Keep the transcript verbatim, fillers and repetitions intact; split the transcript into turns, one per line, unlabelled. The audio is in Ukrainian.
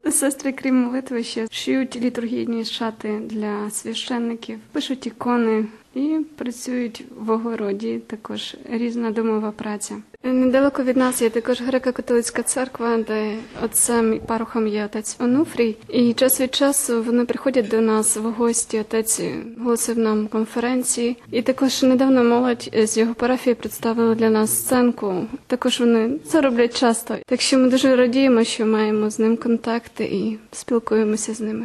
Сестри, крім молитви, ще шиють літургійні шати для священників, пишуть ікони і працюють в огороді, також різна домова праця. Недалеко від нас є також греко-католицька церква, де отцем і парохом є отець Онуфрій. І час від часу вони приходять до нас в гості, отець голосив нам конференції. І також недавно молодь з його парафії представила для нас сценку. Також вони це роблять часто. Так що ми дуже радіємо, що маємо з ним контакти і спілкуємося з ними.